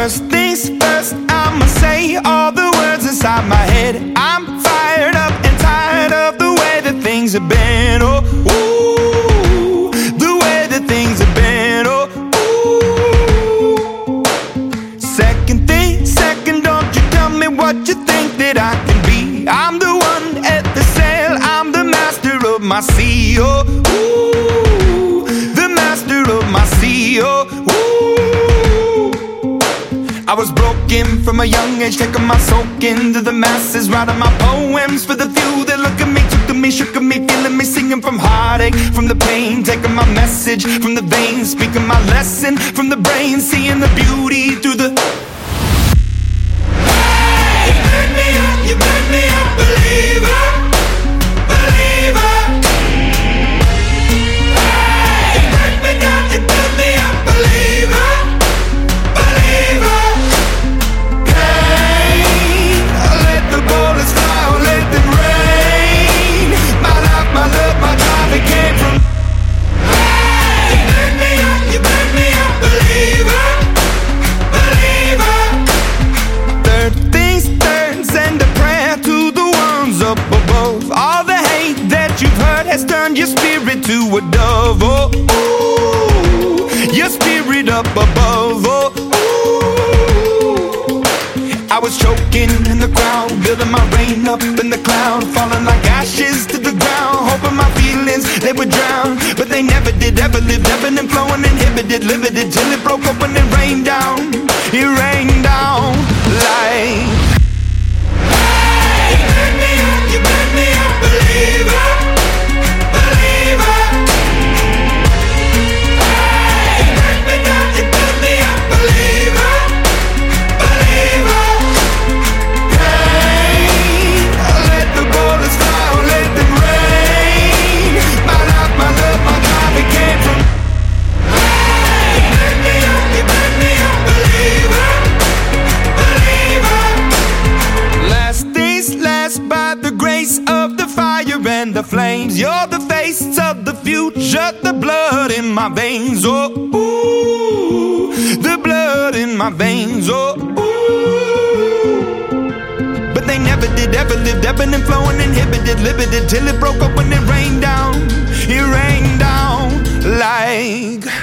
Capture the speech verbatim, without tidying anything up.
First things first, I'ma say all the words inside my head. I'm fired up and tired of the way that things have been. Oh, ooh, the way that things have been. Oh, ooh. Second thing, second, don't you tell me what you think that I can be. I'm the one at the sail, I'm the master of my sea. Oh, ooh, the master of my sea. Oh, ooh. I was broken from a young age, taking my soak into the masses, writing my poems for the few that look at me, took to me, shook at me, feeling me, singing from heartache, from the pain, taking my message from the veins, speaking my lesson from the brain, seeing the beauty through the. Hey, you burn me up, you burn me up, believer, believer. Hey, you burn me down, you burn me up, believer, believer. Turn your spirit to a dove, oh, ooh, your spirit up above, oh, ooh. I was choking in the crowd, building my rain up in the cloud, falling like ashes to the ground, hoping my feelings, they would drown, but they never did, ever lived, ebbing and flowing, inhibited, limited, till it broke open and rained down, it rained down like. Hey, you burn me up, you burn me up, believer. And the flames, you're the face of the future, the blood in my veins, oh, ooh, the blood in my veins, oh, ooh. But they never did, ever lived, ebbing and flowing, inhibited, limited, till it broke up when it rained down, it rained down like.